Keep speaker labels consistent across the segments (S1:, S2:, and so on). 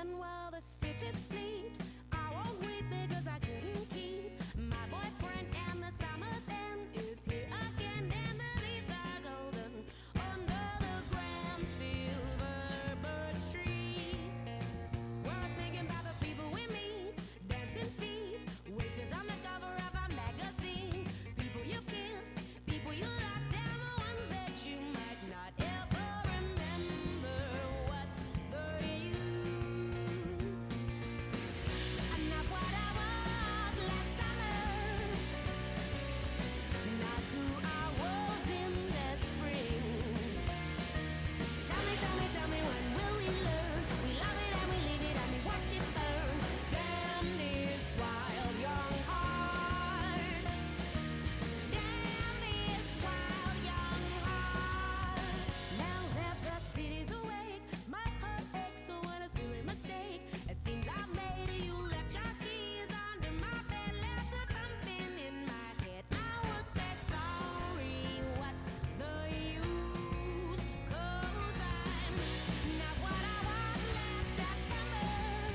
S1: And while the city sleeps, I won't weep because I couldn't keep my boyfriend, and the summer's end is here again, and the leaves are golden under the grand silver birch tree. We're thinking about the people we meet, dancing feet, wasters on the cover of a magazine, people you kissed, people you lost, and the ones that you might not ever remember. What's the use? I'm not what I was last summer, not who I was in the spring. Tell me, when will we learn? We love it and we leave it and we watch it burn. Damn these wild young hearts. Damn these wild young hearts. Now that the city's awake, my heart aches so when a silly mistake. It seems I've made you left your keys under my bed, left a thumping in my head. I would say sorry, what's the use? 'Cause I'm not what I was last September,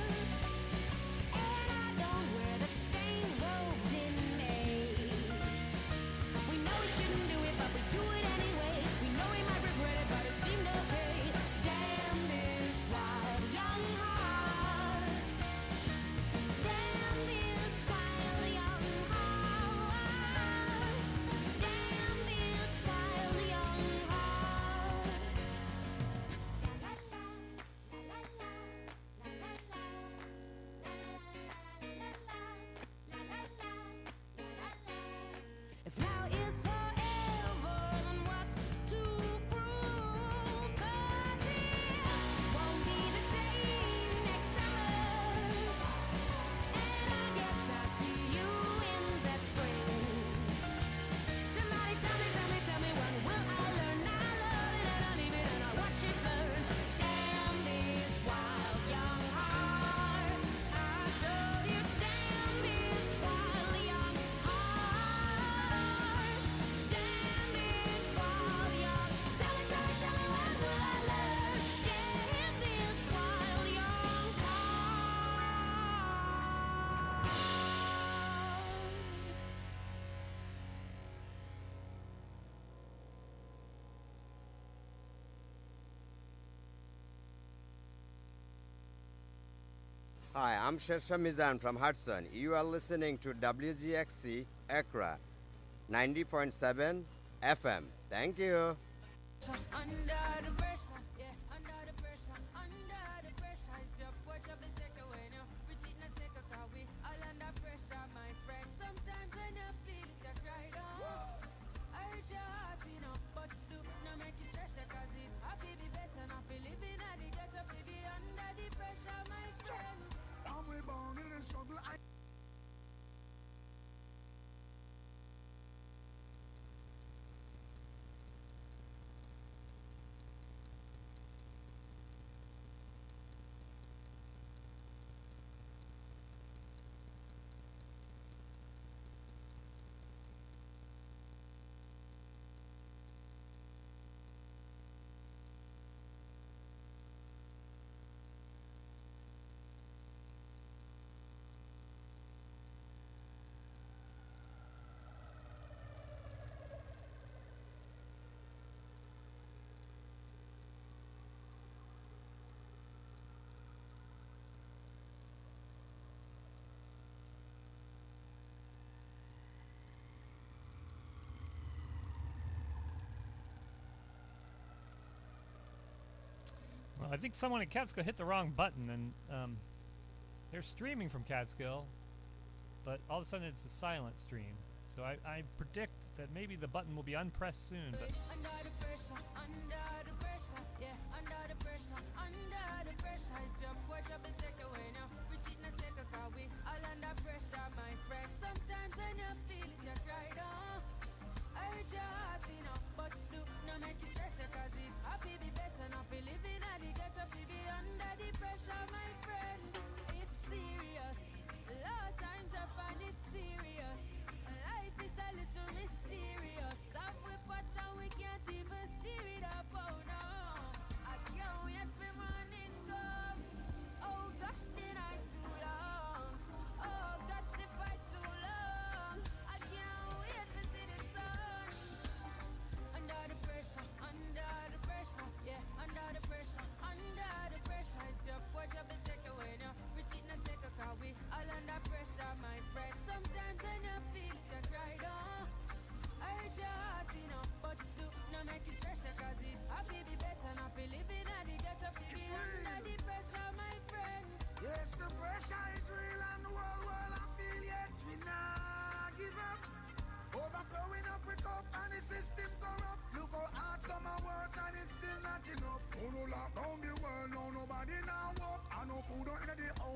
S1: and I don't wear the same robes in May. We know we shouldn't do it, but we do it anyway. We know we might regret it, but it seemed okay. Damn this wild young heart. Damn this wild young heart. Damn this wild young heart. La la la, la la la, la la la, la la la, la la. If now is forever, then what's too cruel? 'Cause it won't be the same next summer, and I guess I'll see you in the spring. Somebody tell me, when will I learn? I love it and I leave it and I watch it burn. Damn this wild young heart. I told you, damn this wild young heart. Damn this wild young. Tell me, when will I learn? Damn this wild young heart.
S2: Hi, I'm Shersha Mizan from Hudson. You are listening to WGXC Accra 90.7 FM. Thank you.
S1: Under the pressure, yeah, under the pressure, if your poor job is take away now, we cheat and take a car, we all under pressure, my friend. Sometimes when you feel it, you cry down. I hurt your heart, but do not make it stress, 'cause it happy be better, not be living at the ghetto, be under the pressure, my friend.
S3: I'm born in the struggle.
S4: Well, I think someone at Catskill hit the wrong button, and they're streaming from Catskill, but all of a sudden it's a silent stream. So I predict that maybe the button will be unpressed soon. But
S1: Under the pressure, yeah, under the pressure, if your poor job is take away now, we cheat and take a car, we all under pressure, my friend. Sometimes when you feel it, you cry down. I hurt your heart, but do not make it stress, 'cause it happy be better, not be living at the ghetto, be under the pressure, my friend. It's serious, a lot of times I find it serious. Life is a little mysterious. Some we put and we can't even steer it up.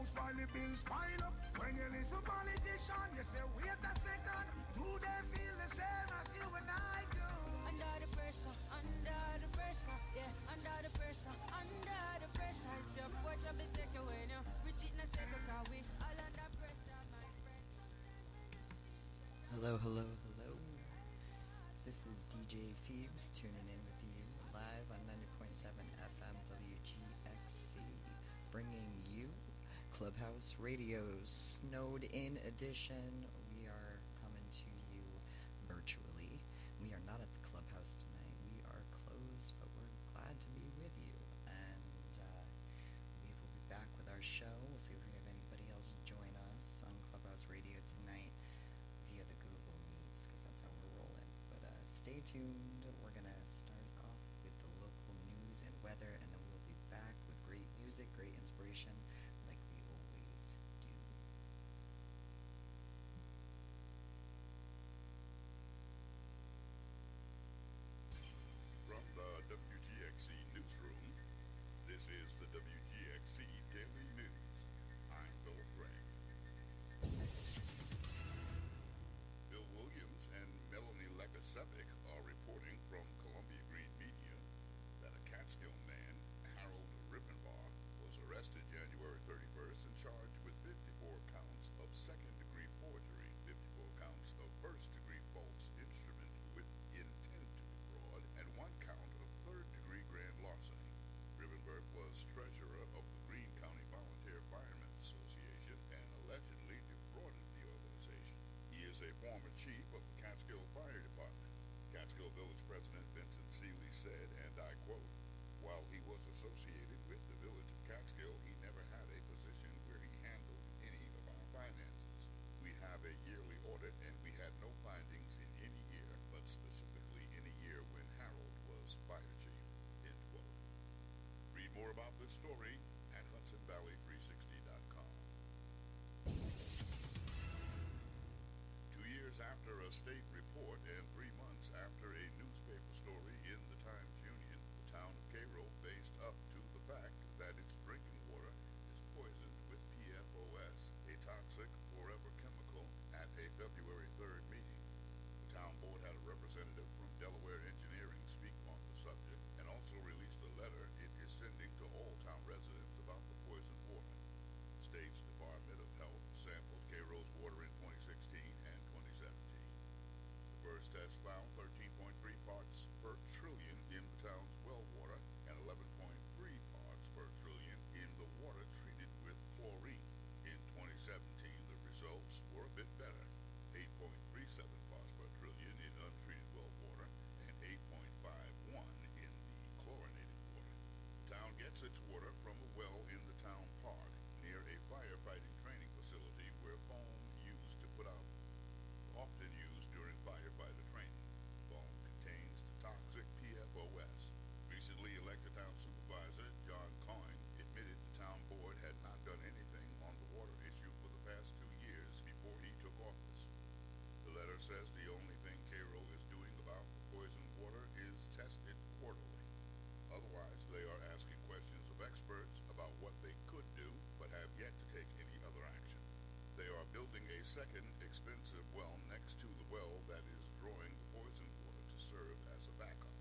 S3: jokes while the bills pile up. When you listen politician, you say wait a second. Do they feel the same as you and I do?
S1: Under the pressure, yeah, under the pressure, it's your watch up the take away now. Reach it in a second, cause we all under pressure, my friend.
S5: Hello, hello, hello. This is DJ Phoebes tuning in with you live on 90.7 FM WGXC, bringing you Clubhouse Radio's Snowed In edition. We are coming to you virtually. We are not at the clubhouse tonight. We are closed, but we're glad to be with you. And we will be back with our show. We'll see if we have anybody else join us on Clubhouse Radio tonight via the Google Meets, because that's how we're rolling. But stay tuned. We're going to start off with the local news and weather, and then we'll be back with great music, great inspiration, like we always do.
S6: From the WGXC newsroom, this is the WGXC Daily News. I'm Philip Gray. Bill Williams and Melanie Lekasevic are reporting from Columbia Green Media that a Catskill man, Harold Rippenbaugh, was arrested January 31st and charged with 54 counts of second-degree forgery, 54 counts of first-degree false instrument with intent to defraud, and 1 count of third-degree grand larceny. Rippenberg was treasurer of the Greene County Volunteer Firemen's Association and allegedly defrauded the organization. He is a former chief of the Catskill Fire Department. Catskill Village President Vincent Seeley said, and I quote, "While he was associated with the village of Catskill, he never had a position where he handled any of our finances. We have a yearly audit, and we had no findings in any year, but specifically in a year when Harold was fire chief." End quote. Read more about this story at HudsonValley360.com. 2 years after a state report and 3 months after a newspaper story in the Times-Union, the town of Cairo faced up to the fact that its drinking water is poisoned with PFOS, a toxic forever chemical, at a February 3rd meeting. The town board had a representative from Delaware Engineering speak on the subject and also released a letter it is sending to all town residents about the poisoned water. The state's Department of Health sampled Cairo's water in 2016 and 2017. The first test found 13.3 parts per trillion in the town's well water and 11.3 parts per trillion in the water treated with chlorine. In 2017, the results were a bit better: 8.37 parts per trillion in untreated well water and 8.51 in the chlorinated water. The town gets its water from a well in the town park near a firefighting training facility where foam used to put out often used during firefighter training. Foam contains the toxic PFOS. Recently elected town supervisor John Coyne admitted the town board had not done anything on the water issue for the past 2 years before he took office. The letter says the only thing Cairo is doing about the poisoned water is test it quarterly. Otherwise, they are asking questions of experts about what they could do, but have yet to take any other action. They are building a second expensive well next to the well that is drawing the poisoned water to serve as a backup.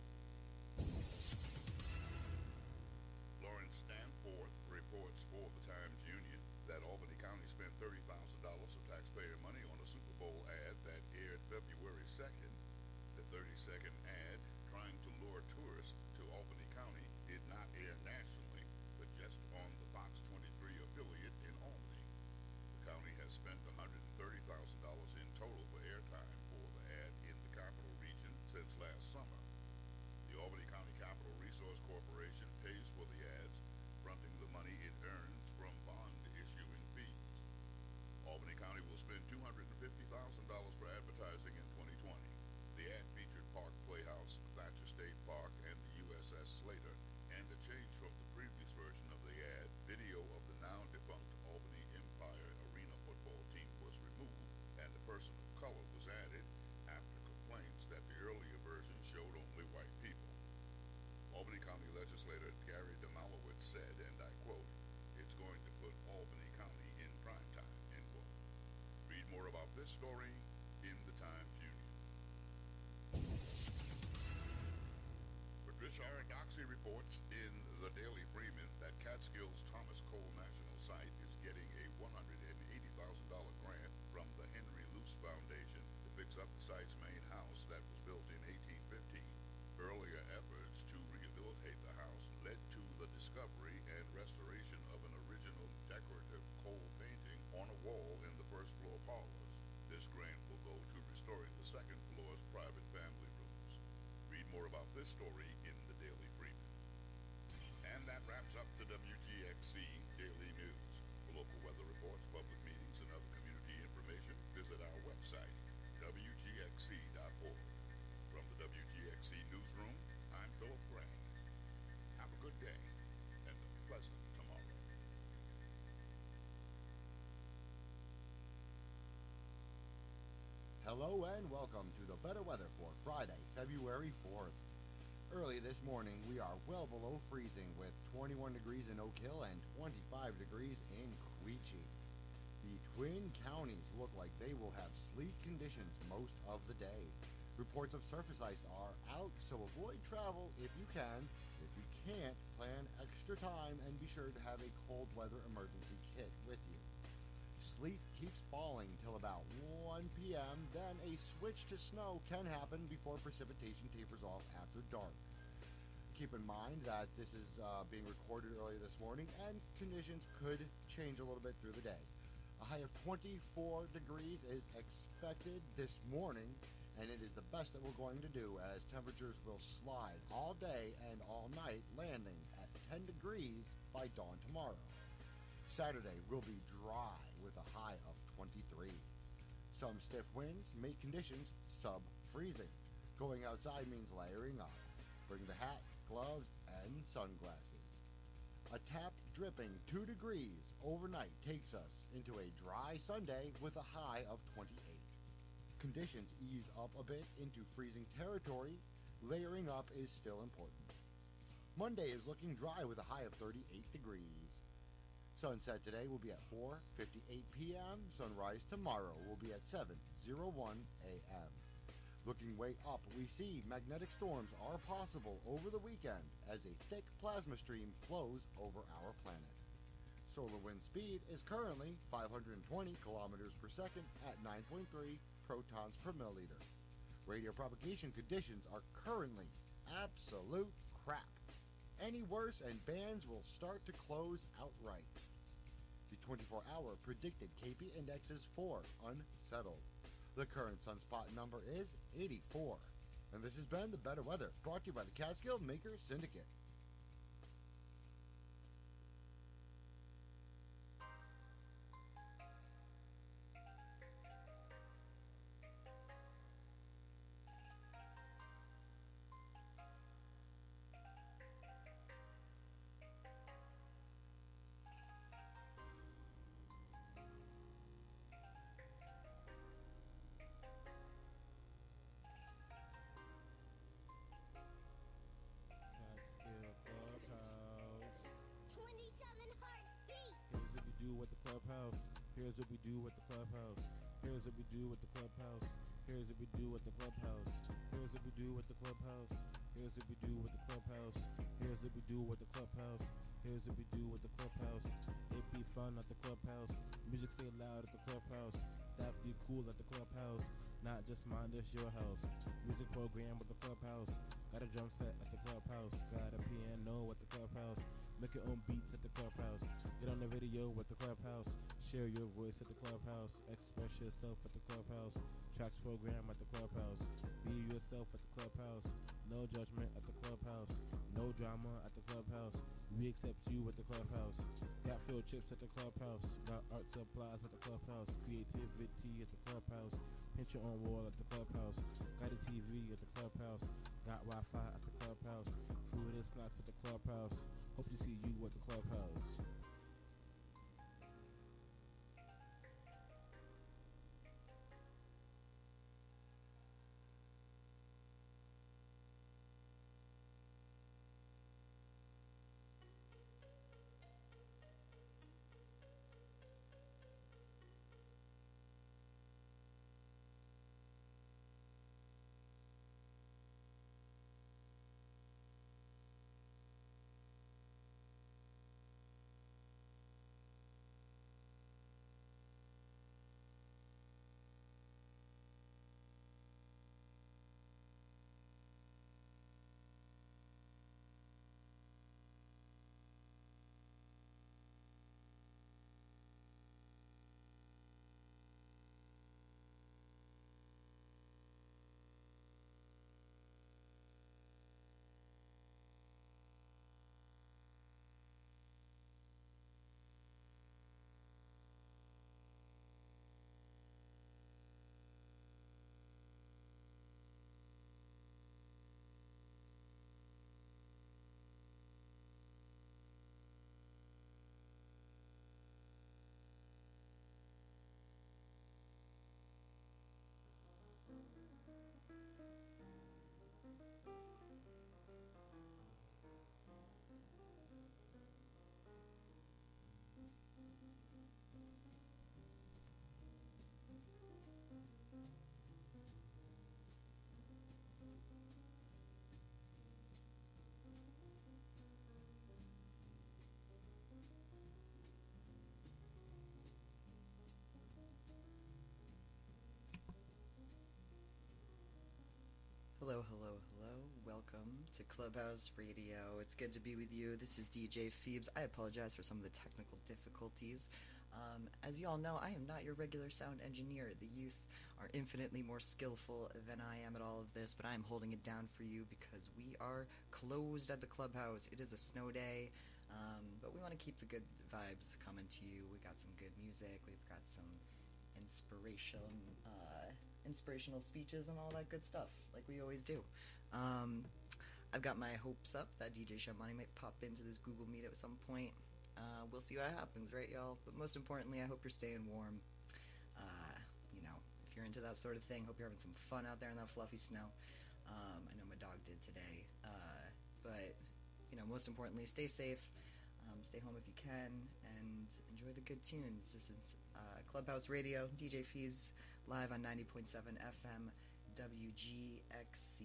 S6: Lawrence Stanforth reports for the Times-Union that Albany County spent $30,000 of taxpayer money on a Super Bowl ad that aired February 2nd. The 30-second ad, trying to lure tourists to Albany County, did not air nationally, but just on the Fox 23 affiliate in Albany. The county has spent $130,000 in total for airtime for the ad in the capital region since last summer. The Albany County Capital Resource Corporation pays for the ads, fronting the money it earns from bond issuing fees. Albany County will spend $250,000 for advertising in 2020. The ad featured Park Playhouse, Thatcher State Park, and the USS Slater, and a change from the previous version of the ad. Video of the now-defunct Albany Empire Arena football team was removed, and a person of color was added after complaints that the earlier version showed only white people. Albany County legislator Gary Demalowitz said, and I quote, "It's going to put Albany County this story in the Times Union. Patricia Aradoxi reports in the Daily Freeman that Catskills Thomas Cole National Site is getting a $180,000 grant from the Henry Luce Foundation to fix up the site's main house that was built in 1815. Earlier efforts to rehabilitate the house led to the discovery and restoration of an original decorative coal painting on a wall in the first floor parlors. This grant will go to restoring the second floor's private family rooms. Read more about this story in the Daily Freeman. And that wraps up the WGXC Daily News. For local weather reports, public meetings, and other community information, visit our website, WGXC.org. From the WGXC Newsroom, I'm Philip Gray. Have a good day and a pleasant tomorrow.
S7: Hello and welcome to the better weather for Friday, February 4th. Early this morning, we are well below freezing with 21 degrees in Oak Hill and 25 degrees in Quechee. The Twin Counties look like they will have sleet conditions most of the day. Reports of surface ice are out, so avoid travel if you can. If you can't, plan extra time and be sure to have a cold weather emergency kit with you. Sleet keeps falling till about 1 p.m., then a switch to snow can happen before precipitation tapers off after dark. Keep in mind that this is being recorded early this morning, and conditions could change a little bit through the day. A high of 24 degrees is expected this morning, and it is the best that we're going to do as temperatures will slide all day and all night, landing at 10 degrees by dawn tomorrow. Saturday will be dry with a high of 23. Some stiff winds make conditions sub-freezing. Going outside means layering up. Bring the hat, gloves, and sunglasses. A tap dripping 2 degrees overnight takes us into a dry Sunday with a high of 28. Conditions ease up a bit into freezing territory. Layering up is still important. Monday is looking dry with a high of 38 degrees. Sunset today will be at 4:58 p.m. Sunrise tomorrow will be at 7:01 a.m. Looking way up, we see magnetic storms are possible over the weekend as a thick plasma stream flows over our planet. Solar wind speed is currently 520 kilometers per second at 9.3 protons per milliliter. Radio propagation conditions are currently absolute crap. Any worse and bands will start to close outright. The 24-hour predicted KP index is 4, unsettled. The current sunspot number is 84. And this has been the Better Weather, brought to you by the Catskill Maker Syndicate.
S8: Catskill Clubhouse.
S1: 27 hearts beat.
S8: Here's what we do with the clubhouse. Here's what we do with the clubhouse. Here's what we do with the clubhouse. Here's what we do with the clubhouse. Here's what we do with the clubhouse. Here's what we do with the clubhouse. Here's what we do with the clubhouse. Here's what we do with the clubhouse. It be fun at the clubhouse. Music stay loud at the clubhouse. Staff be cool at the clubhouse. Not just mine, this your house. Music program with the clubhouse. Got a drum set at the clubhouse. Got a piano at the clubhouse. Make your own beats at the clubhouse. Get on the radio with the clubhouse. Share your voice at the clubhouse. Express yourself at the clubhouse. Tracks program at the clubhouse. Be yourself at the clubhouse. No judgment at the clubhouse. No drama at the clubhouse. We accept you at the clubhouse. Got field trips at the clubhouse. Got art supplies at the clubhouse. Creativity at the clubhouse. Paint your own wall at the clubhouse. Got a TV at the clubhouse. Got Wi-Fi at the clubhouse. Food and snacks at the clubhouse. Hope to see you at the clubhouse.
S5: to Clubhouse Radio. It's good to be with you. This is DJ Phoebes. I apologize for some of the technical difficulties. As you all know, I am not your regular sound engineer. The youth are infinitely more skillful than I am at all of this, but I am holding it down for you because we are closed at the Clubhouse. It is a snow day, but we want to keep the good vibes coming to you. We got some good music. We've got some inspirational speeches and all that good stuff, like we always do. I've got my hopes up that DJ Shamani might pop into this Google Meet at some point. We'll see what happens, right, y'all? But most importantly, I hope you're staying warm. If you're into that sort of thing, hope you're having some fun out there in that fluffy snow. I know my dog did today. But most importantly, stay safe. Stay home if you can, and enjoy the good tunes. This is Clubhouse Radio, DJ Phoebes, live on 90.7 FM, WGXC.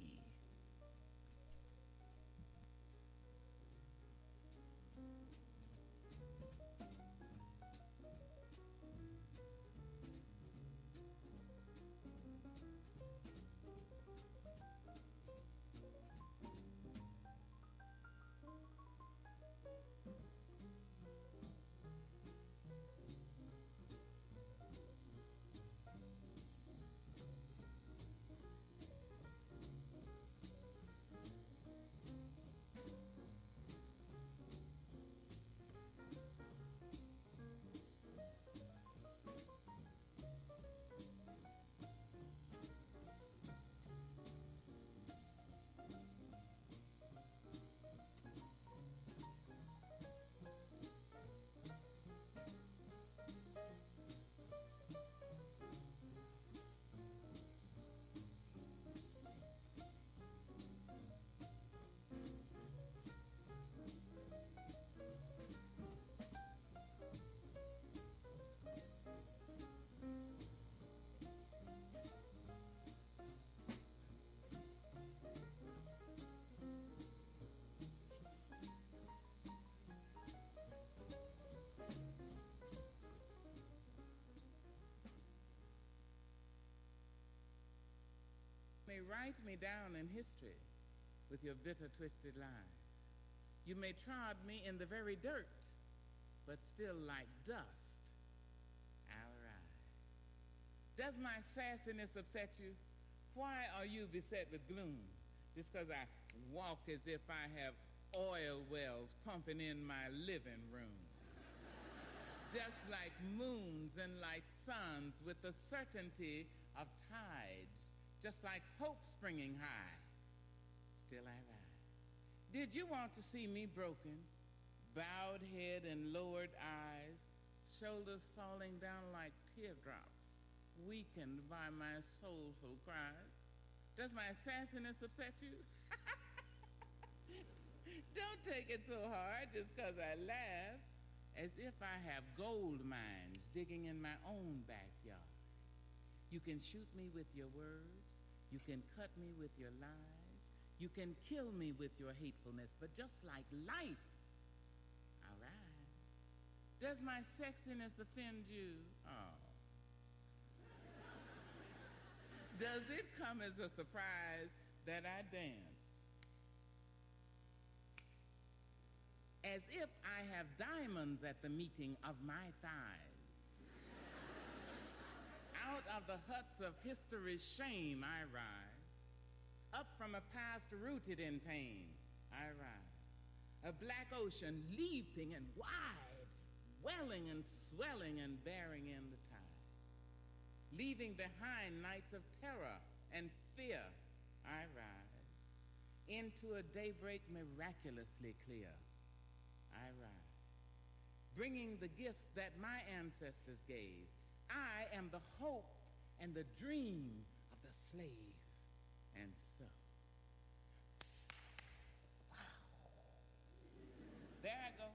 S9: May write me down in history with your bitter, twisted lies. You may trod me in the very dirt, but still like dust, I'll rise. Does my sassiness upset you? Why are you beset with gloom? Just because I walk as if I have oil wells pumping in my living room. Just like moons and like suns with the certainty of tides, just like hope springing high, still I rise. Did you want to see me broken, bowed head and lowered eyes, shoulders falling down like teardrops, weakened by my soulful cries? Does my sassiness upset you? Don't take it so hard just because I laugh, as if I have gold mines digging in my own backyard. You can shoot me with your words, you can cut me with your lies, you can kill me with your hatefulness, but just like life, all right. Does my sexiness offend you? Oh. Does it come as a surprise that I dance as if I have diamonds at the meeting of my thighs? Out of the huts of history's shame I rise. Up from a past rooted in pain I rise. A black ocean leaping and wide, welling and swelling and bearing in the tide. Leaving behind nights of terror and fear I rise. Into a daybreak miraculously clear I rise. Bringing the gifts that my ancestors gave. I am the hope and the dream of the slave. And so, wow. There I go.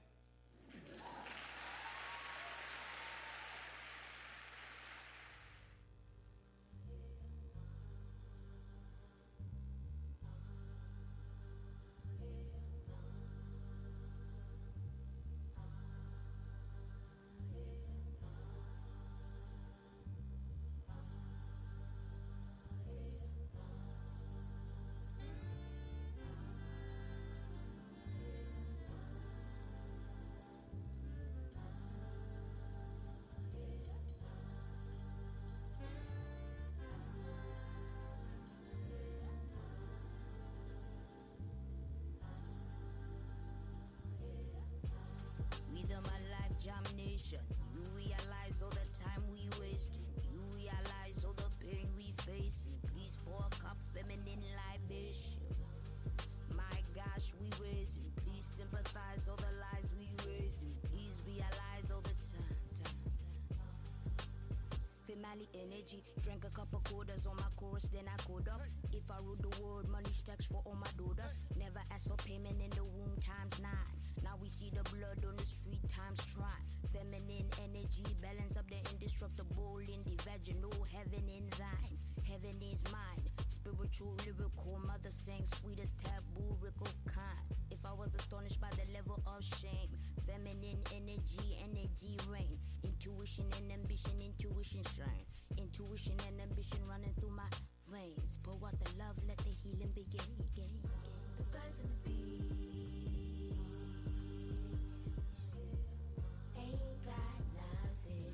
S10: Female energy. Drank a couple quarters on my chorus, then I code up. If I rule the world, money stacks for all my daughters. Never ask for payment in the womb times 9. Now we see the blood on the street times try. Feminine energy, balance up the indestructible in the vaginal. Heaven in thine, heaven is mine. Spiritual, lyrical, mother sang sweetest taboo, rickle kind. If I was astonished by the level of shame, feminine energy, energy reign. Intuition and ambition, intuition shine. Intuition and ambition running through my veins. Pour out the love, let the healing begin. The birds and the bees ain't got nothing.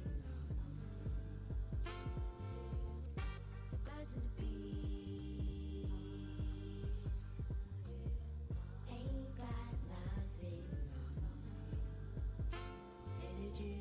S10: The birds and the bees ain't got nothing. Energy.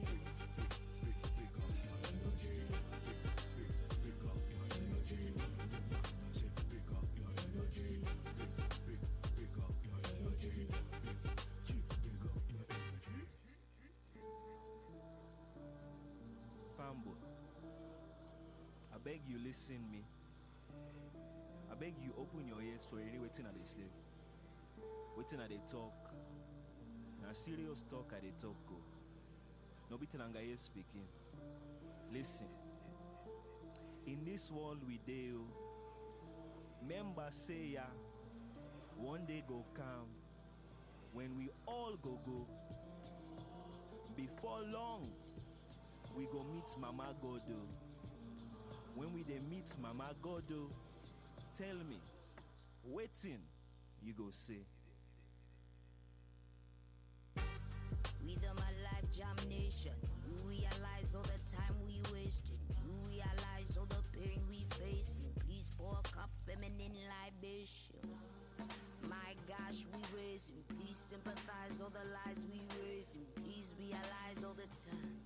S11: Fambo, I beg you listen me. I beg you open your ears for any waiting at they say. Waiting at they talk. Now serious talk at they talk go. No beating anga ears speaking. Listen. In this world we deal. Member say ya. One day go come. When we all go. Before long. We go meet Mama Godo. When we dey meet Mama Godo, tell me, waiting, you go say.
S10: We the my life jam nation. You realize all the time we wasting. You realize all the pain we facing. Please pour a cup feminine libation. My gosh, we raising. Please sympathize all the lies we raising. Please realize all the time.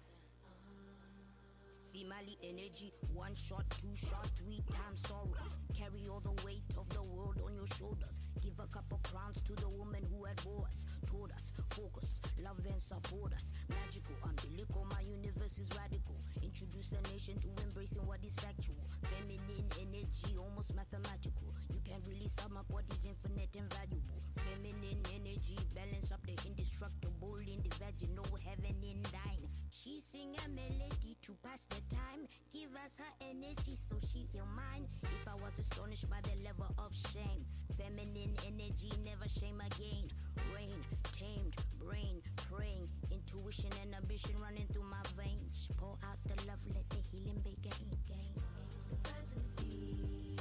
S10: Female energy, 1 shot, 2 shot, 3 times sorrows. Carry all the weight of the world on your shoulders. Give a couple crowns to the woman who had bore us. Told us, focus, love and support us. Magical, umbilical, my universe is radical. Introduce the nation to embracing what is factual. Feminine energy, almost mathematical. You can't really sum up what is infinite and valuable. Feminine energy, balance up the indestructible in the vaginal, heaven in thine. She sing a melody to pass the time. Give us her energy so she heal mine. If I was astonished by the level of shame, feminine energy, never shame again. Rain, tamed, brain, praying. Intuition and ambition running through my veins. Pour out the love, let the healing begin. The birds and the bees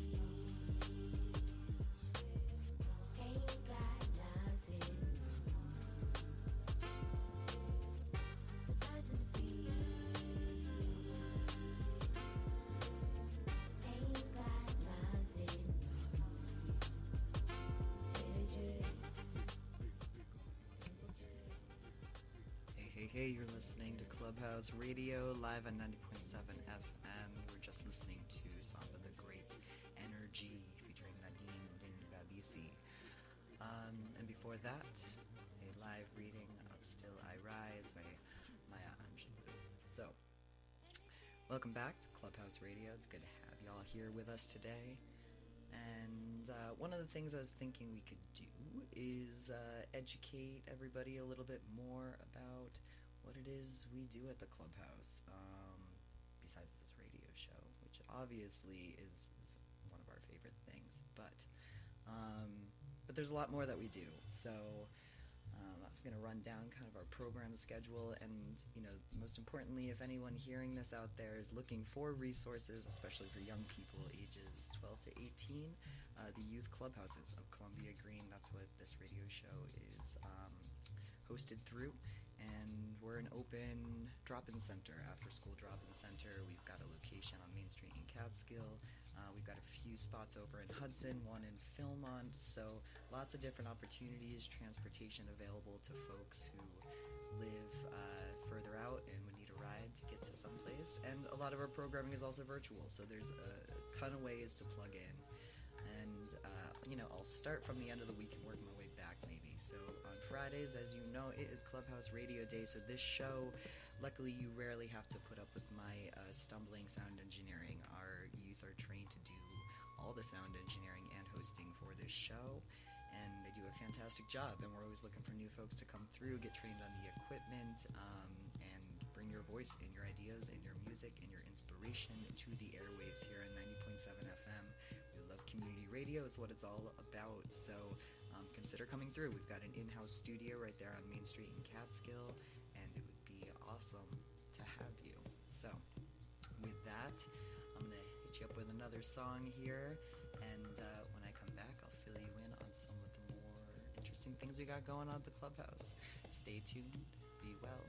S10: ain't got nothing. The birds and the bees ain't got nothing. Energy.
S5: Hey, you're listening to Clubhouse Radio live on 90.7 FM. We're just listening to Samba the Great Energy featuring Nadine Dingabisi. And before that, a live reading of Still I Rise by Maya Angelou. So, welcome back to Clubhouse Radio. It's good to have y'all here with us today. And one of the things I was thinking we could do is educate everybody a little bit more about what it is we do at the Clubhouse, besides this radio show, which obviously is one of our favorite things. But there's a lot more that we do. So I was going to run down kind of our program schedule, and most importantly, if anyone hearing this out there is looking for resources, especially for young people ages 12 to 18, the youth clubhouses of Columbia Green, that's what this radio show is hosted through. And we're an open drop-in center, after-school drop-in center. We've got a location on Main Street in Catskill. We've got a few spots over in Hudson, one in Philmont. So lots of different opportunities, transportation available to folks who live further out and would need a ride to get to someplace. And a lot of our programming is also virtual, so there's a ton of ways to plug in. And, I'll start from the end of the week and work my way back maybe. So on Fridays, as you know, it is Clubhouse Radio Day, so this show, luckily you rarely have to put up with my stumbling sound engineering. Our youth are trained to do all the sound engineering and hosting for this show, and they do a fantastic job, and we're always looking for new folks to come through, get trained on the equipment, and bring your voice and your ideas and your music and your inspiration to the airwaves here on 90.7 FM. We love community radio. It's what it's all about, so consider coming through. We've got an in-house studio right there on Main Street in Catskill, and it would be awesome to have you. So, with that, I'm going to hit you up with another song here, and when I come back, I'll fill you in on some of the more interesting things we got going on at the Clubhouse. Stay tuned. Be well.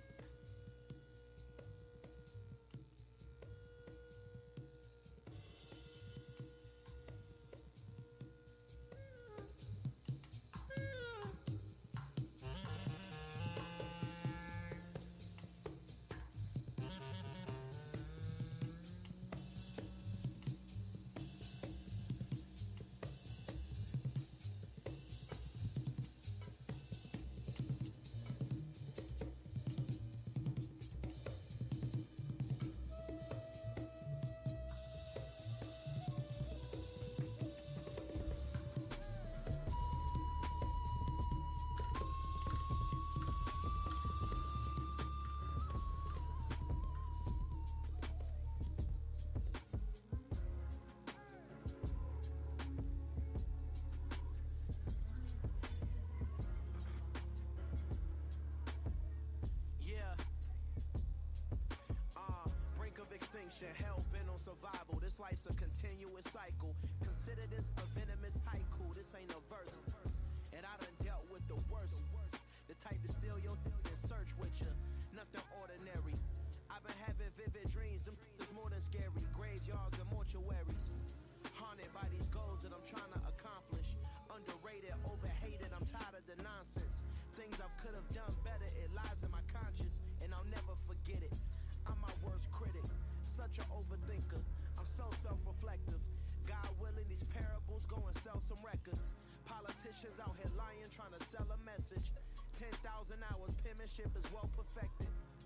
S12: Hell bent on survival. This life's a continuous cycle. Consider this a venomous haiku. This ain't a verse. And I done dealt with the worst. The type to steal your and search with you. Nothing ordinary. I've been having vivid dreams. Them is more than scary. Graveyards and mortuaries. Haunted by these goals that I'm trying to accomplish. Underrated, overhated. I'm tired of the nonsense. Things I could have done better. It lies in my conscience, and I'll never forget it. I'm my worst critic. Such an overthinker. I'm so self-reflective. God willing, these parables go and sell some records. Politicians out here lying, trying to sell a message. 10,000 hours, penmanship is well perfected.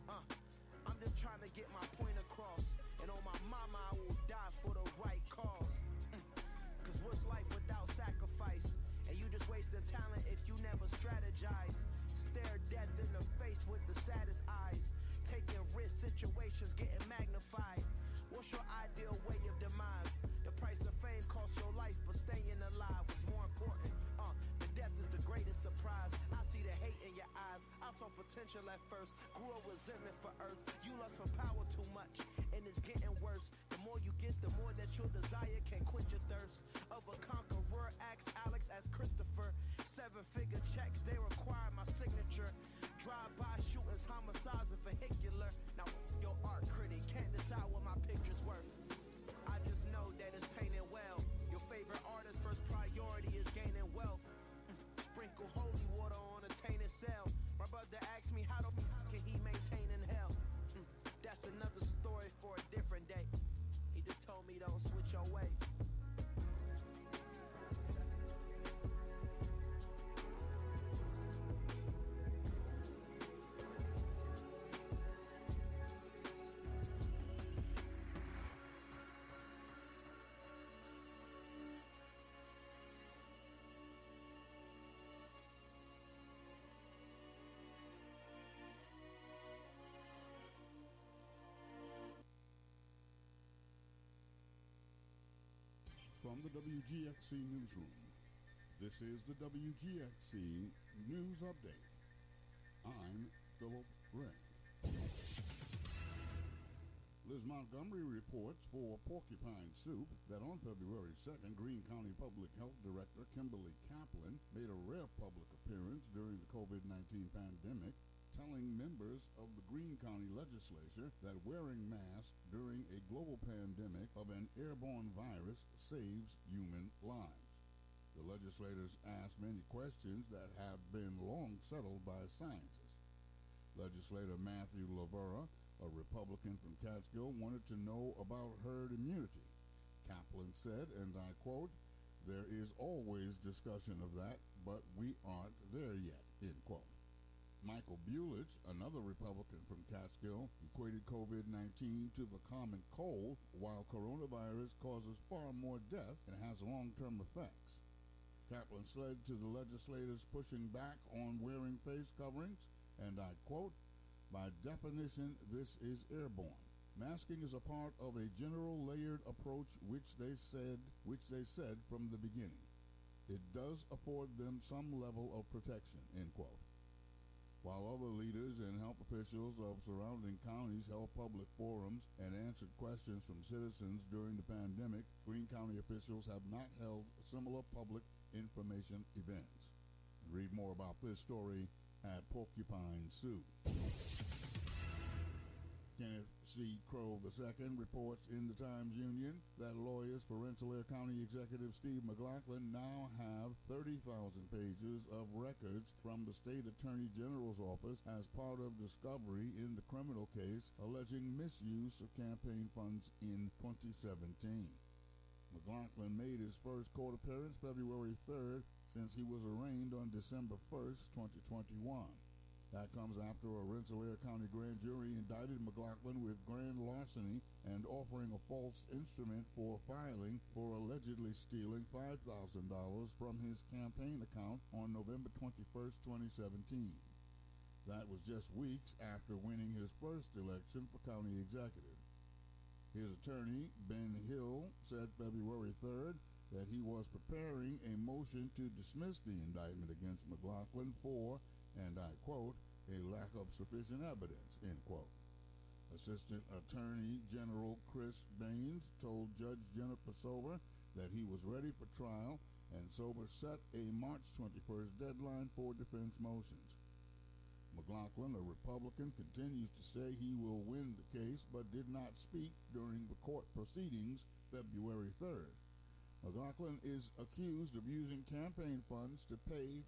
S12: I'm just trying to get my point across. And on my mama, I will die for the right cause. Cause what's life without sacrifice? And you just wasting talent if you never strategize. Stare death in the face with the saddest eyes. Taking risk situations getting magnified. What's your ideal way of demise? The price of fame costs your life, but staying alive was more important. The death is the greatest surprise. I see the hate in your eyes. I saw potential at first. Grew a resentment for earth. You lust for power too much, and it's getting worse. The more you get, the more that your desire can quench your thirst. Of a conqueror, ask Alex, as Christopher. 7-figure checks, they require my signature. Drive-by shootings, homicides, and vehicular. Now, your art critic can't decide what my picture's worth. I just know that it's painted well. Your favorite artist's first priority is gaining wealth. Sprinkle holy water on a tainted cell. My brother asked me, how can he maintain in hell? That's another story for a different day. He just told me don't switch your ways.
S6: From the WGXC Newsroom, this is the WGXC News Update. I'm Philip Gray. Liz Montgomery reports for Porcupine Soup that on February 2nd, Greene County Public Health Director Kimberly Kaplan made a rare public appearance during the COVID-19 pandemic, telling members of the Greene County Legislature that wearing masks during a global pandemic of an airborne virus saves human lives. The legislators asked many questions that have been long settled by scientists. Legislator Matthew Lavera, a Republican from Catskill, wanted to know about herd immunity. Kaplan said, and I quote, "There is always discussion of that, but we aren't there yet," end quote. Michael Bulich, another Republican from Catskill, equated COVID-19 to the common cold, while coronavirus causes far more death and has long-term effects. Kaplan said to the legislators pushing back on wearing face coverings, and I quote, "By definition, this is airborne. Masking is a part of a general layered approach which they said from the beginning. It does afford them some level of protection," end quote. While other leaders and health officials of surrounding counties held public forums and answered questions from citizens during the pandemic, Greene County officials have not held similar public information events. Read more about this story at Porcupine Sioux. Kenneth C. Crow II reports in the Times-Union that lawyers for Rensselaer County Executive Steve McLaughlin now have 30,000 pages of records from the State Attorney General's office as part of discovery in the criminal case alleging misuse of campaign funds in 2017. McLaughlin made his first court appearance February 3rd since he was arraigned on December 1st, 2021. That comes after a Rensselaer County grand jury indicted McLaughlin with grand larceny and offering a false instrument for filing for allegedly stealing $5,000 from his campaign account on November 21st, 2017. That was just weeks after winning his first election for county executive. His attorney, Ben Hill, said February 3rd that he was preparing a motion to dismiss the indictment against McLaughlin for, and I quote, "a lack of sufficient evidence," end quote. Assistant Attorney General Chris Baines told Judge Jennifer Sober that he was ready for trial, and Sober set a March 21st deadline for defense motions. McLaughlin, a Republican, continues to say he will win the case, but did not speak during the court proceedings February 3rd. McLaughlin is accused of using campaign funds to pay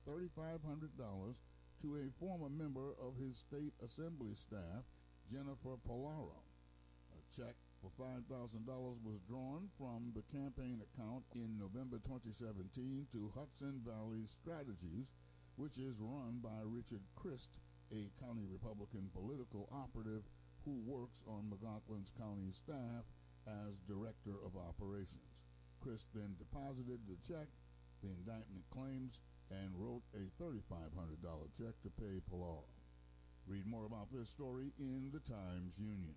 S6: $3,500 to a former member of his state assembly staff, Jennifer Polaro. A check for $5,000 was drawn from the campaign account in November 2017 to Hudson Valley Strategies, which is run by Richard Christ, a county Republican political operative who works on McLaughlin's county staff as director of operations. Christ then deposited the check, the indictment claims, and wrote a $3,500 check to pay Polaro. Read more about this story in the Times-Union.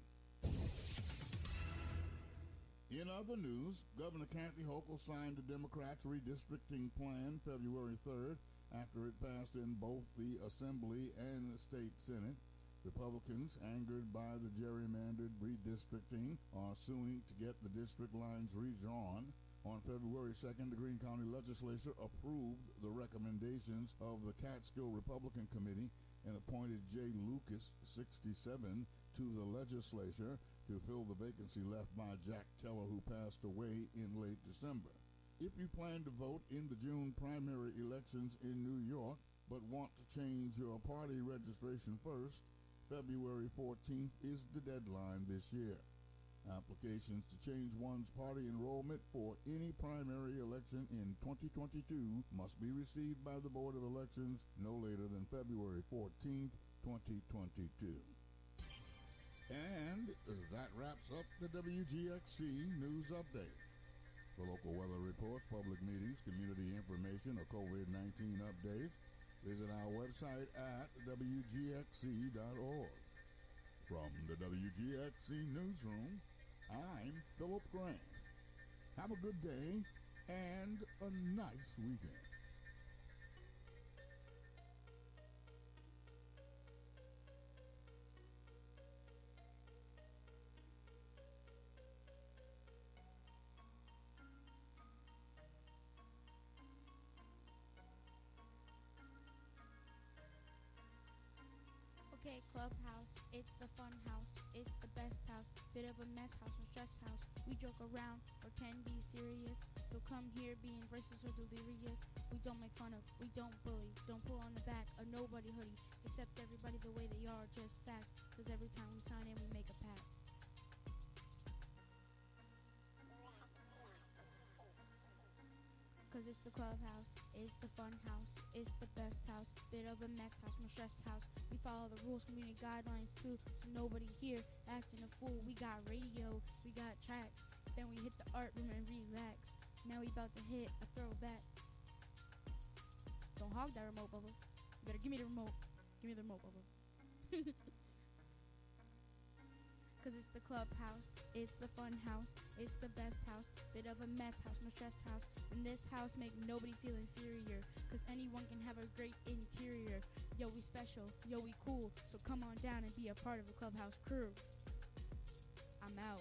S6: In other news, Governor Kathy Hochul signed the Democrats' redistricting plan February 3rd after it passed in both the Assembly and the State Senate. Republicans, angered by the gerrymandered redistricting, are suing to get the district lines redrawn. On February 2nd, the Greene County Legislature approved the recommendations of the Catskill Republican Committee and appointed Jay Lucas, 67, to the legislature to fill the vacancy left by Jack Keller, who passed away in late December. If you plan to vote in the June primary elections in New York, but want to change your party registration first, February 14th is the deadline this year. Applications to change one's party enrollment for any primary election in 2022 must be received by the Board of Elections no later than February 14th, 2022. And that wraps up the WGXC News Update. For local weather reports, public meetings, community information, or COVID-19 updates, visit our website at WGXC.org. From the WGXC Newsroom, I'm Philip Grant. Have a good day and a nice weekend.
S13: Okay, Clubhouse, it's the fun house, it's the best house, bit of a mess house or stress house. We joke around or can be serious. You'll come here being racist or delirious. We don't make fun of, we don't bully, don't pull on the back of nobody hoodie. Accept everybody the way they are, just facts. Cause every time we sign in, we make a pact. Cause it's the clubhouse, it's the fun house, it's the best house, bit of a mess house, no stress house. We follow the rules, community guidelines too, so nobody here acting a fool. We got radio, we got tracks, then we hit the art room and relax. Now we about to hit a throwback. Don't hog that remote, Bubba. You better give me the remote. Give me the remote, Bubba. Cause it's the clubhouse, it's the fun house, it's the best house, bit of a mess house, no stress house. In this house, make nobody feel inferior, cause anyone can have a great interior. Yo, we special, yo, we cool, so come on down and be a part of the clubhouse crew. I'm out.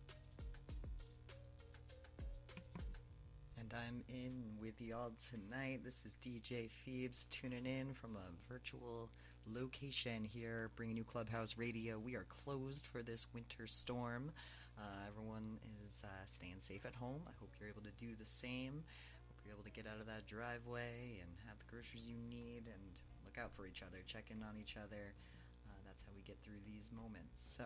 S5: And I'm in with y'all tonight. This is DJ Phoebes tuning in from a virtual location here, bringing you Clubhouse Radio. We are closed for this winter storm. Everyone is staying safe at home. I hope you're able to do the same. Hope you're able to get out of that driveway and have the groceries you need and look out for each other, check in on each other. That's how we get through these moments. So,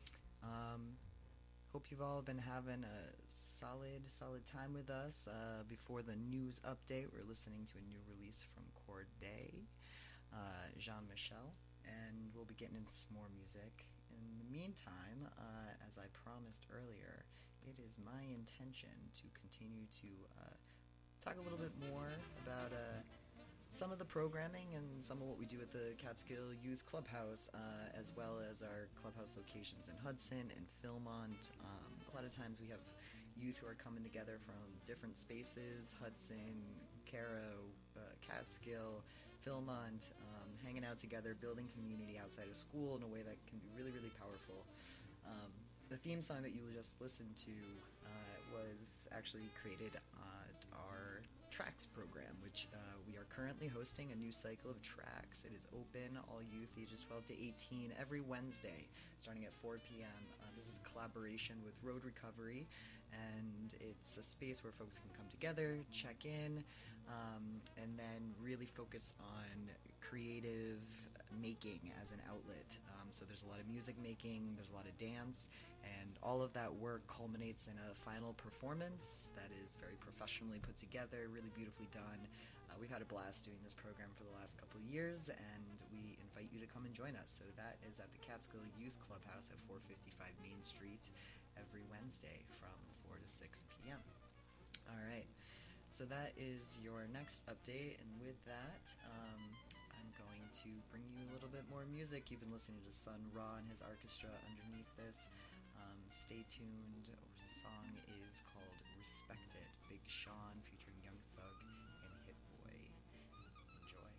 S5: hope you've all been having a solid time with us. Before the news update, we're listening to a new release from Corday, Jean-Michel, and we'll be getting into some more music. In the meantime, as I promised earlier, it is my intention to continue to talk a little bit more about some of the programming and some of what we do at the Catskill Youth Clubhouse, as well as our clubhouse locations in Hudson and Philmont. A lot of times we have youth who are coming together from different spaces, Hudson, Caro, Catskill, Philmont, hanging out together, building community outside of school in a way that can be really, really powerful. The theme song that you just listened to was actually created at our Tracks program, which we are currently hosting a new cycle of Tracks. It is open, all youth ages 12 to 18, every Wednesday, starting at 4 p.m. This is a collaboration with Road Recovery, and it's a space where folks can come together, check in, and then really focus on creative making as an outlet. So there's a lot of music making, there's a lot of dance, and all of that work culminates in a final performance that is very professionally put together, really beautifully done. We've had a blast doing this program for the last couple of years, and we invite you to come and join us. So that is at the Catskill Youth Clubhouse at 455 Main Street every Wednesday from 4 to 6 p.m. All right, so that is your next update, and with that, I'm going to bring you a little bit more music. You've been listening to Sun Ra and his orchestra underneath this. Stay tuned. Our song is called Respected. Big Sean featuring Young Thug and Hit Boy. Enjoy.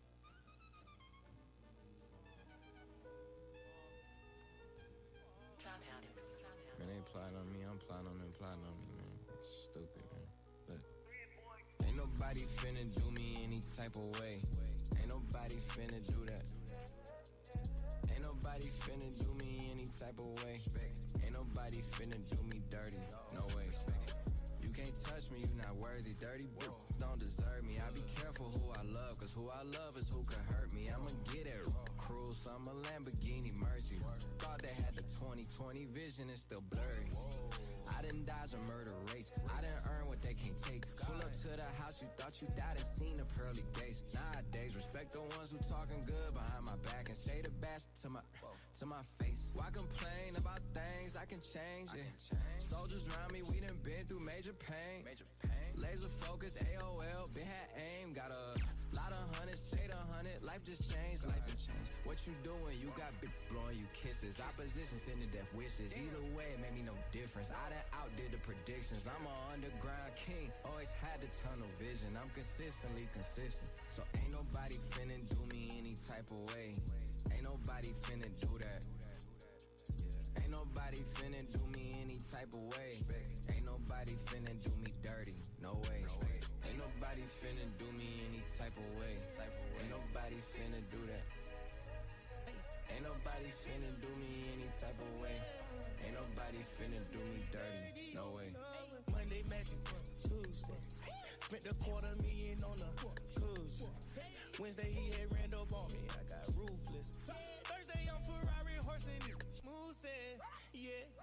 S14: Man, they plotting on me, I'm plotting on them, plotting on me, man. It's stupid, man. Look. Ain't nobody finna do me any type of way. Ain't nobody finna do that. Ain't nobody finna do me any type of way. Ain't nobody finna do me dirty, no way. You can't touch me, you not worthy. Dirty bitch don't deserve me. I be careful who I love, cause who I love is who could hurt me. I'ma get it. Cruise, I'm a Lamborghini Mercy. Thought they had the 20/20 vision, it's still blurry. I done dodge a murder race. I done earn what they can't take. Pull up to the house, you thought you died and seen the pearly gates. Nowadays, respect the ones who talking good behind my back and say the best to my face. Why complain about things I can change it? Soldiers around me, we done been through major pain. Laser focus, AOL, been had aim. Got a lot of hundreds, stayed 100. Life just changed, life done changed. What you doing? You got bitch blowing you kisses. Opposition sending death wishes. Either way, it made me no difference. I done outdid the predictions. I'm an underground king. Always had the tunnel vision. I'm consistently consistent. So ain't nobody finna do me any type of way. Ain't nobody finna do that. Ain't nobody finna do me any type of way. Ain't nobody finna do me dirty. No way. Ain't nobody finna do me any type of way. Ain't nobody finna do that. Ain't nobody finna do me any type of way. Ain't nobody finna do me dirty. No way.
S15: Monday magic, Tuesday spent $250,000 on a cruise. Wednesday he had ran up on me, I got ruthless. Thursday I'm Ferrari horsing, smooth said, yeah. I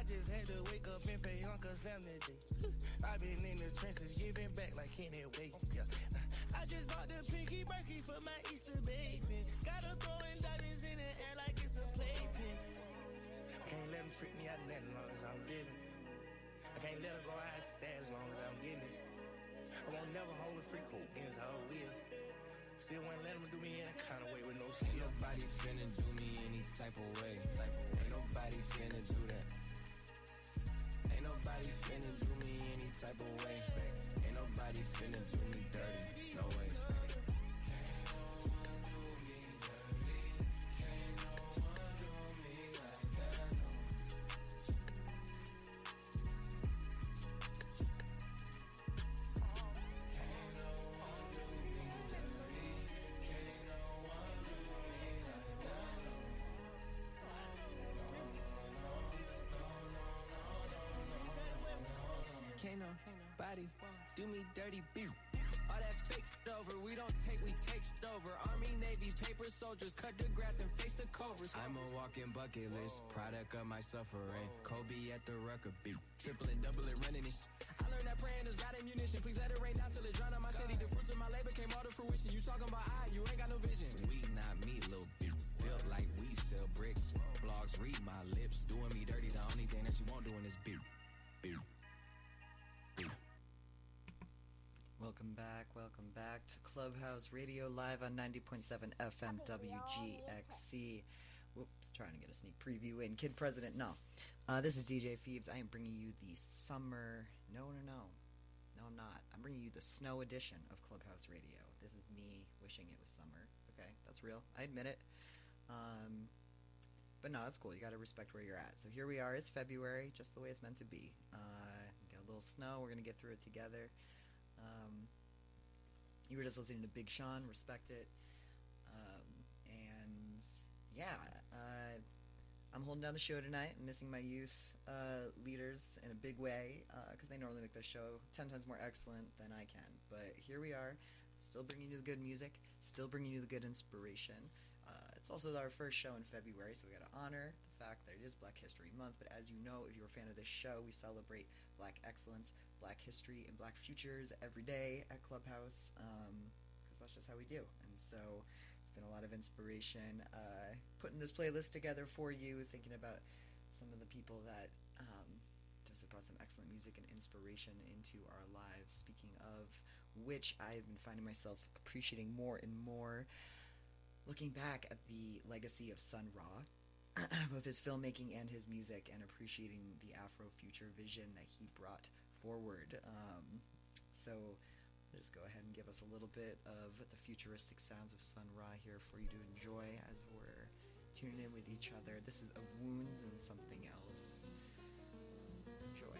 S15: just had to wake up and pay Uncle Sam today. I been in the trenches giving back like Kenny Wait. Yeah. I just bought the Pinky Berkey for my Easter baby. Gotta throwing diamonds in the air like it's a playpen. I can't let them trick me out of that as long as I'm living. I can't let her go outside as long as I'm getting it. I won't never hold a freak hope against her will. Still won't let them do me any kind of way with no skill.
S14: Ain't nobody finna do me any type of way. Ain't nobody finna do that. Ain't nobody finna do me any type of way. Ain't nobody finna do me dirty. No way.
S16: Can't nobody do me dirty, beat. All that fake shit over, we don't take, we take shit over. Army, Navy, paper soldiers, cut the grass and face the cobras.
S14: I'm a walking bucket list, product of my suffering. Kobe at the rucker beat, tripling, doubling, running it.
S16: I learned that praying is not ammunition. Please let it rain down till it drown on my city. The fruits of my labor came all to fruition. You talking about you ain't got no vision.
S14: We not me, little bitch. Built like we sell bricks. Blogs read my lips, doing me dirty. The only thing that you won't do in this beat.
S5: Welcome back to Clubhouse Radio live on 90.7 FM WGXC. Whoops, trying to get a sneak preview in. Kid President, no. This is DJ Phoebes. I am bringing you the summer... No, I'm not. I'm bringing you the snow edition of Clubhouse Radio. This is me wishing it was summer. Okay, that's real. I admit it. But no, that's cool. You gotta respect where you're at. So here we are. It's February, just the way it's meant to be. Got a little snow. We're gonna get through it together. You were just listening to Big Sean, respect it. And yeah, I'm holding down the show tonight. I'm missing my youth leaders in a big way because they normally make their show 10 times more excellent than I can. But here we are, still bringing you the good music, still bringing you the good inspiration. It's also our first show in February, so we got to honor the fact that it is Black History Month. But as you know, if you're a fan of this show, we celebrate Black excellence, Black history, and Black futures every day at Clubhouse, because that's just how we do. And so it's been a lot of inspiration putting this playlist together for you, thinking about some of the people that just have brought some excellent music and inspiration into our lives. Speaking of which, I've been finding myself appreciating more and more, looking back at the legacy of Sun Ra, both his filmmaking and his music, and appreciating the Afro-future vision that he brought forward. So I'll just go ahead and give us a little bit of the futuristic sounds of Sun Ra here for you to enjoy as we're tuning in with each other. This is Of Wounds and Something Else. Enjoy.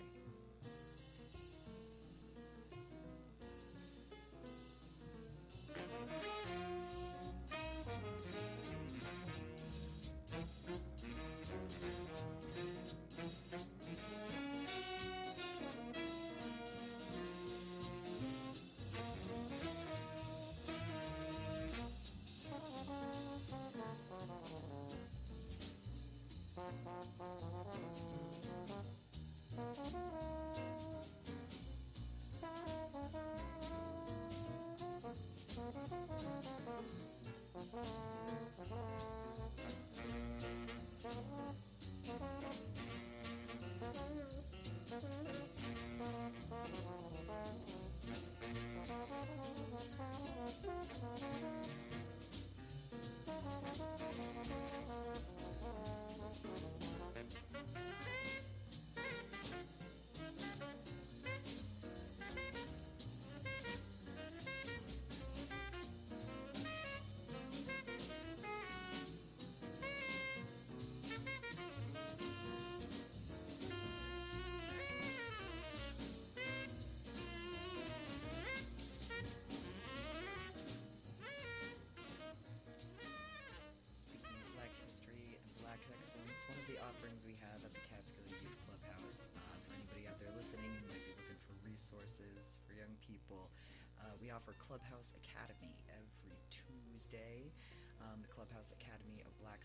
S5: One of the offerings we have at the Catskill Youth Clubhouse, for anybody out there listening who might be looking for resources for young people, we offer Clubhouse Academy every Tuesday. The Clubhouse Academy of Black Excellence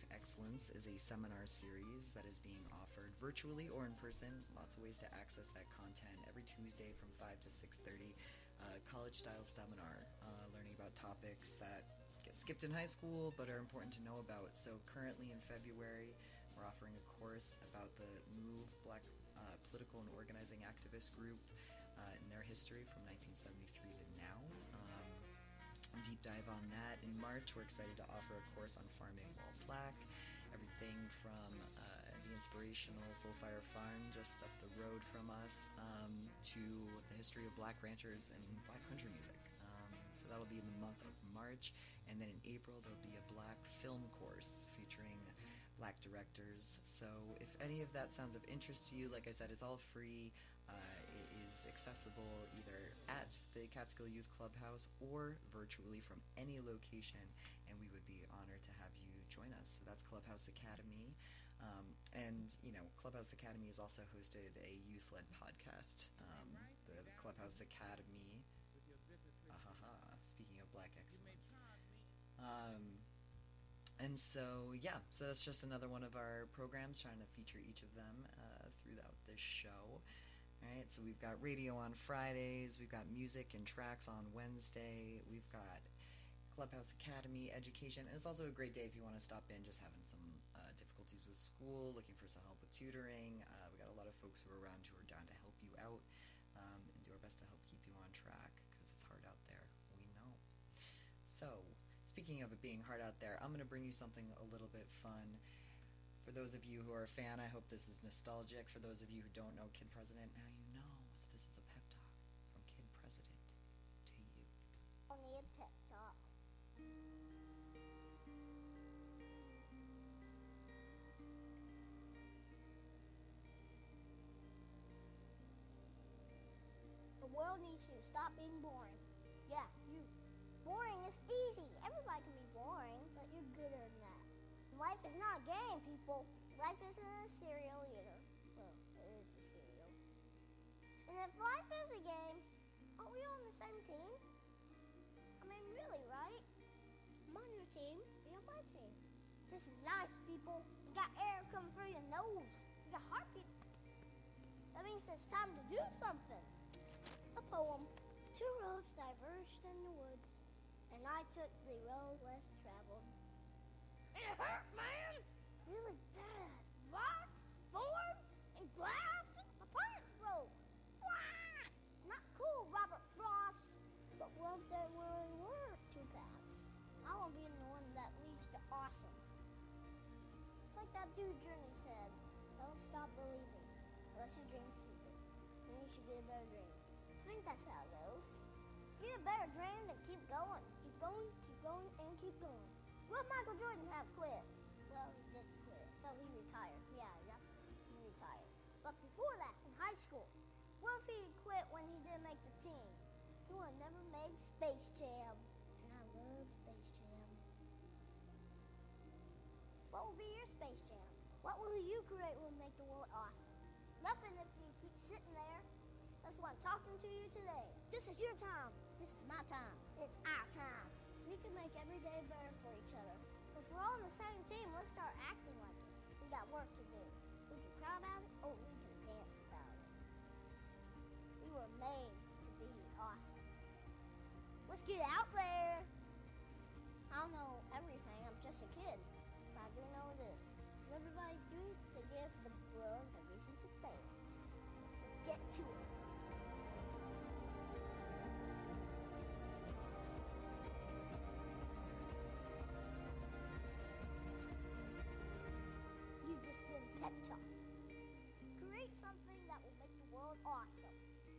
S5: Excellence is a seminar series that is being offered virtually or in person. Lots of ways to access that content every Tuesday from 5 to 6:30. College-style seminar, learning about topics that get skipped in high school but are important to know about. So currently in February, we're offering a course about the MOVE Black Political and Organizing Activist Group and their history from 1973 to now. Deep dive on that. In March, we're excited to offer a course on farming while black. Everything from the inspirational Soulfire Farm just up the road from us to the history of black ranchers and black country music. So that'll be in the month of March. And then in April, there'll be a black film course featuring black directors. So if any of that sounds of interest to you, like I said, it's all free. It is accessible either at the Catskill Youth Clubhouse or virtually from any location, and we would be honored to have you join us. So that's Clubhouse Academy. And, you know, Clubhouse Academy has also hosted a youth-led podcast, the Clubhouse Academy. Speaking of black excellence. And so, yeah, so that's just another one of our programs, trying to feature each of them throughout this show. All right, so we've got radio on Fridays, we've got music and tracks on Wednesday, we've got Clubhouse Academy education, and it's also a great day if you want to stop in just having some difficulties with school, looking for some help with tutoring. We got a lot of folks who are around who are down to help you out and do our best to help keep you on track because it's hard out there, we know. So, speaking of it being hard out there, I'm going to bring you something a little bit fun. For those of you who are a fan, I hope this is nostalgic. For those of you who don't know Kid President, now you know. So this is a pep talk from Kid President to you.
S17: Only a pep talk. The world needs you to stop being boring. Yeah, you. Boring is easy. Everybody can be boring, but you're gooder than that. Life is not a game, people. Life isn't a cereal either. Well, it is a cereal. And if life is a game, aren't we all on the same team? I mean, really, right? I'm on your team. Be on my team. This is life, people. You got air coming through your nose. You got heartbeat. That means it's time to do something. A poem. Two roads diverged in the woods, and I took the road less traveled. It hurt, man! Really bad. Rocks, thorns, and glass. My parts broke. Wah! Not cool, Robert Frost. But what if there really were two paths? I want to be the one that leads to awesome. It's like that dude Journey said, don't stop believing unless you dream stupid. Then you should get a better dream. I think that's how it goes. Get a better dream and keep going. Keep going, and keep going. Will Michael Jordan have quit? Well, he did quit. Well, he retired. Yeah, that's he retired. But before that, in high school, what if he quit when he didn't make the team? He would have never made Space Jam. And I love Space Jam. What will be your Space Jam? What will you create will make the world awesome? Nothing if you keep sitting there. That's why I'm talking to you today. This is your time. This is my time. It's our time. We can make every day better for each other. If we're all on the same team, let's start acting like it. We got work to do. We can cry about it, or we can dance about it. We were made to be awesome. Let's get out there. I don't know everything. I'm just a kid. But I do know this. Because everybody's good to give the world a reason to dance. So get to it. Pep talk. Create something that will make the world awesome.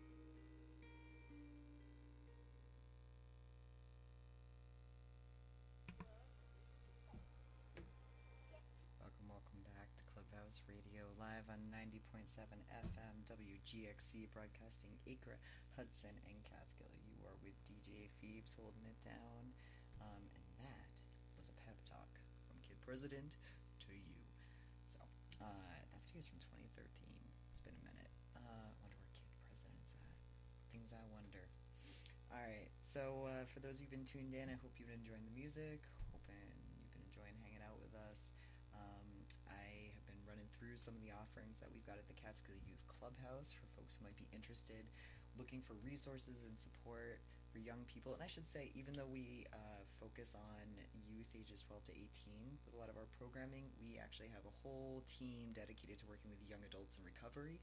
S5: Welcome back to Clubhouse Radio, live on 90.7 FM WGXC, broadcasting Acre, Hudson, and Catskill. You are with DJ Phoebes holding it down, and that was a pep talk from Kid President to you. That video is from 2013. It's been a minute. Wonder where Kid President's at. Things I wonder. Alright, so for those who've been tuned in, I hope you've been enjoying the music. Hoping you've been enjoying hanging out with us. through some of the offerings that we've got at the Catskill Youth Clubhouse for folks who might be interested, looking for resources and support for young people. And I should say, even though we focus on youth ages 12 to 18 with a lot of our programming, we actually have a whole team dedicated to working with young adults in recovery.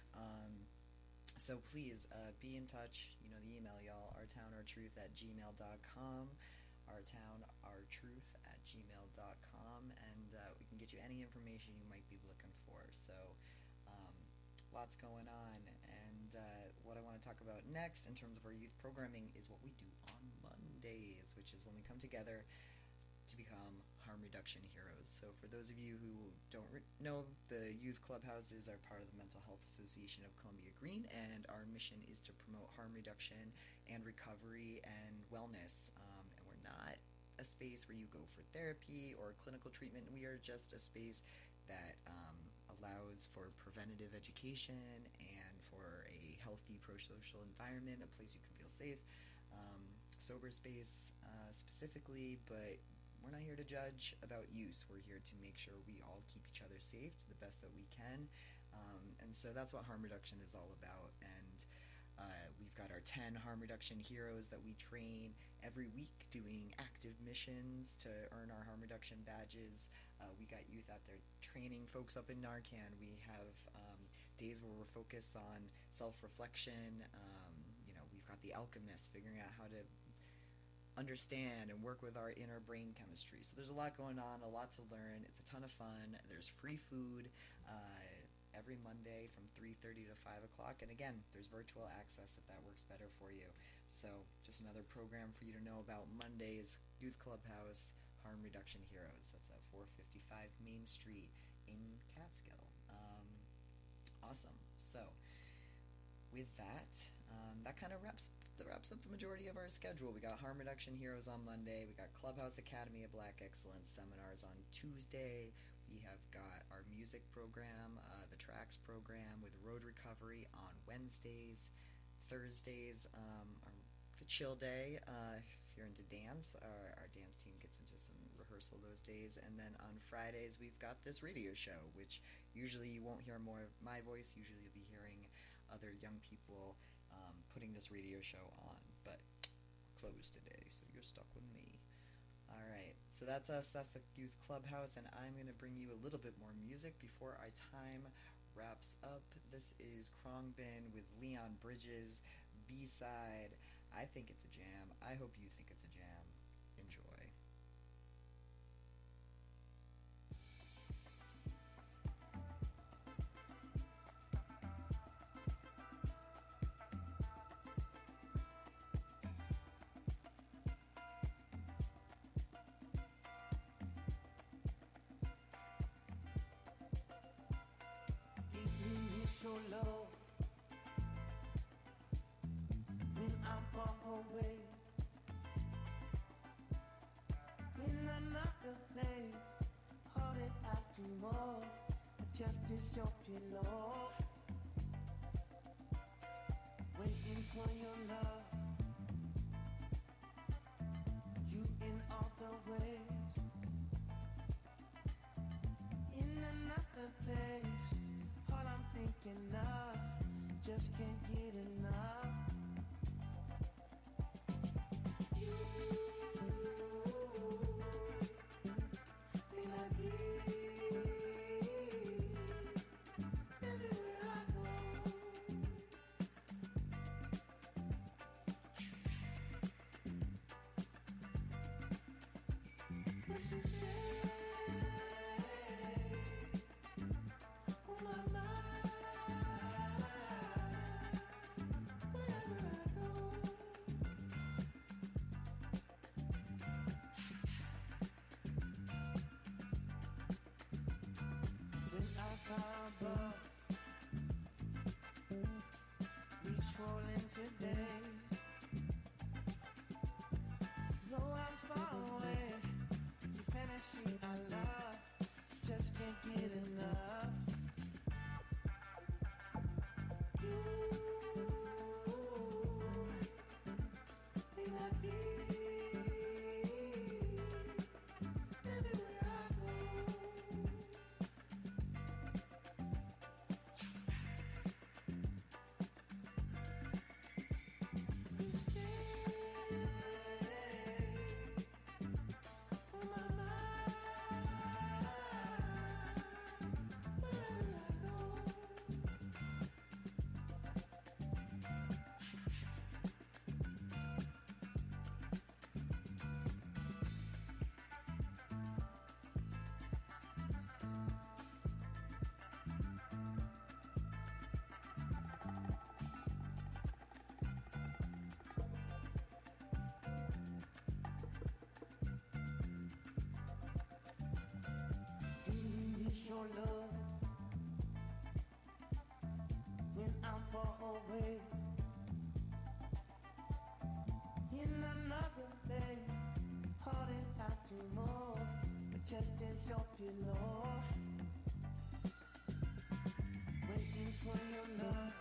S5: So please be in touch. You know the email, y'all, ourtownourtruth@gmail.com, ourtownourtruth@gmail.com, and we can get you any information you might be looking for. So lots going on, and what I want to talk about next in terms of our youth programming is what we do on Mondays, which is when we come together to become harm reduction heroes. So for those of you who don't know, the youth clubhouses are part of the Mental Health Association of Columbia Green, and our mission is to promote harm reduction and recovery and wellness. And we're not a space where you go for therapy or clinical treatment. We are just a space that allows for preventative education and for a healthy pro-social environment, a place you can feel safe, sober space specifically, but we're not here to judge about use. We're here to make sure we all keep each other safe to the best that we can. And so that's what harm reduction is all about. And we've got our 10 harm reduction heroes that we train every week doing active missions to earn our harm reduction badges. We got youth out there training folks up in Narcan. We have days where we're focused on self-reflection. We've got the alchemist figuring out how to understand and work with our inner brain chemistry. So there's a lot going on, a lot to learn. It's a ton of fun. There's free food every Monday from 3:30 to 5 o'clock. And again, there's virtual access if that works better for you. So just another program for you to know about. Mondays, Youth Clubhouse, Harm Reduction Heroes. That's at 455 Main Street in Catskill. Awesome. So with that, that kind of wraps up the majority of our schedule. We got Harm Reduction Heroes on Monday. We got Clubhouse Academy of Black Excellence seminars on Tuesday. We have got our music program, the Tracks program with Road Recovery on Wednesdays. Thursdays, our chill day. If you're into dance, our dance team gets into some rehearsal those days. And then on Fridays, we've got this radio show, which usually you won't hear more of my voice. Usually you'll be hearing other young people putting this radio show on, but we're closed today, so you're stuck with me. All right, so that's us. That's the Youth Clubhouse, and I'm going to bring you a little bit more music before our time wraps up. This is Khruangbin with Leon Bridges, B-side. I think it's a jam. I hope you think it's a jam. Enjoy.
S15: So low when I'm far away in another place, holding out to more, just as your pillow, waiting for your love. You in all the ways, in another place. All I'm thinking of, just can't get enough. You, will I be everywhere I go? This is away in another day, holding out to move, but just as your pillow, waiting for your love.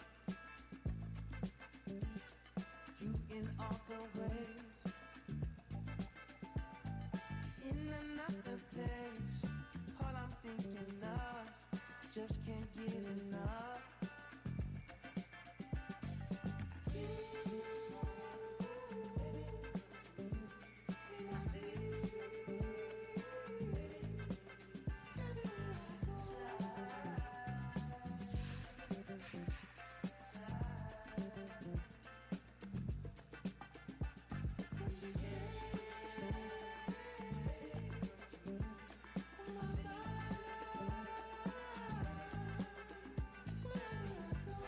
S15: You in all the ways, in another place, all I'm thinking of, just can't get enough.